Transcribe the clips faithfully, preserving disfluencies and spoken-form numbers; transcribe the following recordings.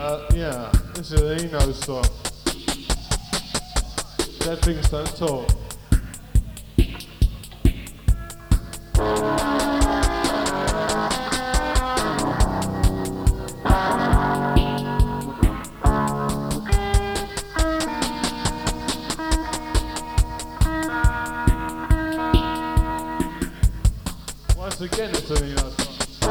Uh, yeah, this is an Eno song. Dead things don't talk. Once again, it's an Eno song.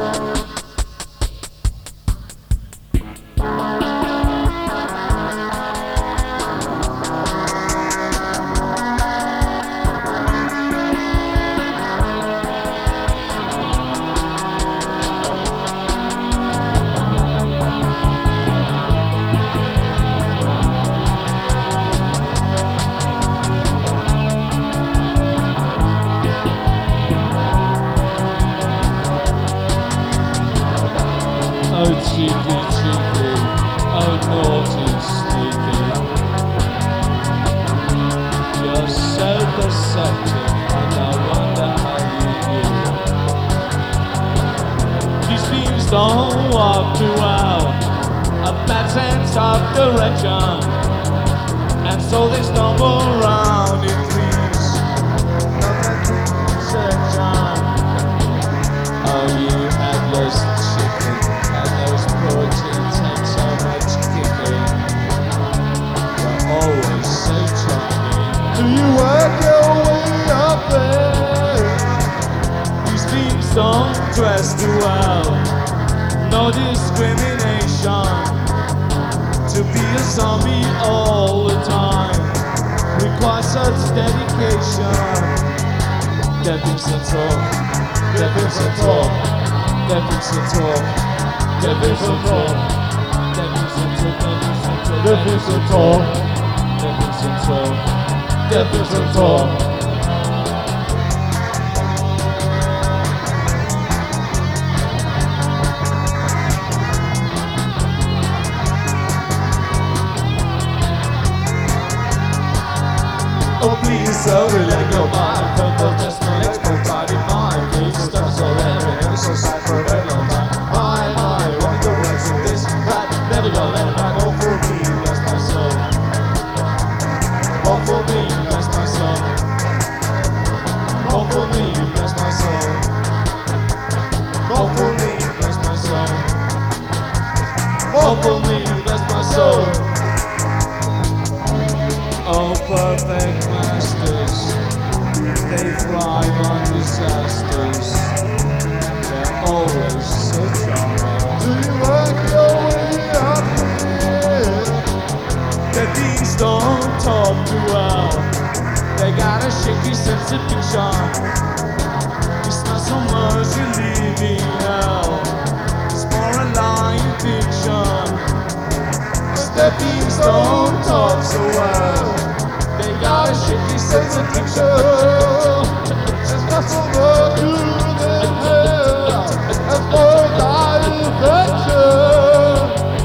Oh cheeky, cheeky, oh naughty, sneaky. You're so deceptive, and I wonder how you do. These things don't walk too well, a bad sense of direction, and so they stumble around in trees. Section. Oh, you headless chicken. Proteins and so much kicking. You're always so charming. Do you work your way up there? These themes don't dress too well. No discrimination. To be a zombie all the time requires such dedication. Dead things to talk. Dead things to talk. Dead things to talk. Dead things to talk. Dead things to talk. Dead things to talk. Dead things to talk. Dead things to talk. Oh please, so let go mind. Purple just no legs, no body mind. Please stop so very, never so sad for a very long time. My, my, what the words of this? That never gonna let it go for me, bless my soul. Oh for me, bless my soul. Oh for me, bless my soul. Oh for me, bless my soul. Oh for me, bless my soul. Oh perfect masters, they thrive on disasters. They're always so charming. Do you work your way up here? Their things don't talk too well. They got a shaky sense of fiction. It's not so much you living hell, it's more a lying fiction. Their things don't talk so well. They got a shaky sense of fiction. There's nothing more to than hell. That's more than infection.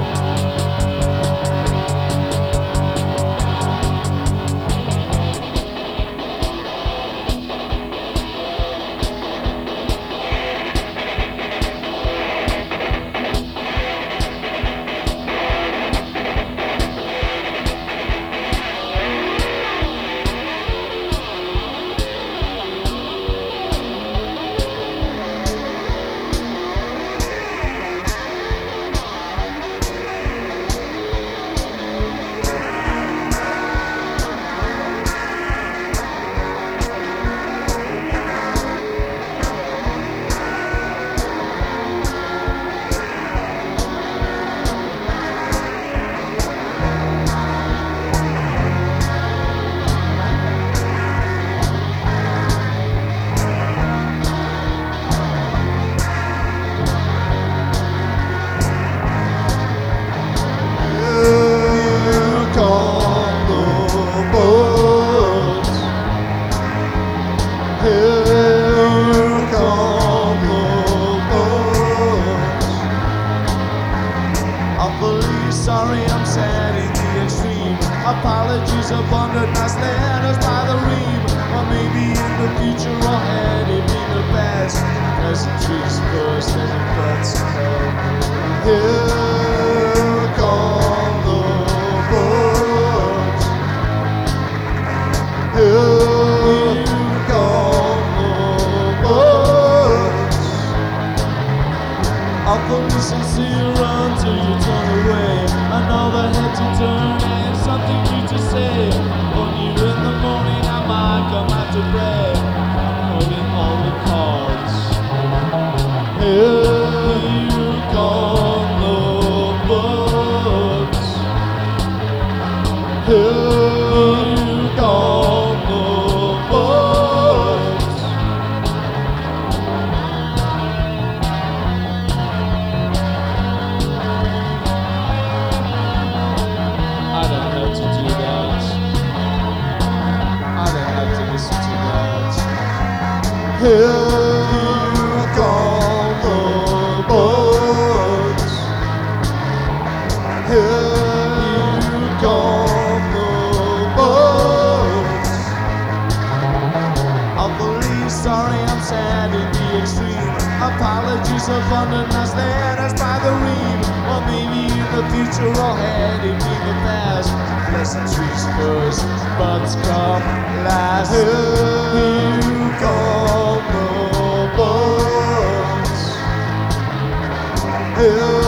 Sorry, I'm sad in the extreme. Apologies abundant as led us by the ream. Or maybe in the future or had it been the past. Pleasantries first and cuts. Here comes police and see you run till you turn away. Another head to turn and something new to say. On you in the morning I might come out to pray. I'm holding all the cards. Here you come the books. Here you come the books. I don't have to do that. I don't have to listen to that. Here you come the books. Here you come the books. I'm really sorry, I'm sad in the extreme. Apologies abundant as there as by the ream. Or maybe in the future or heading in the past. Pleasantries first, buds come last. Here you come the books. Here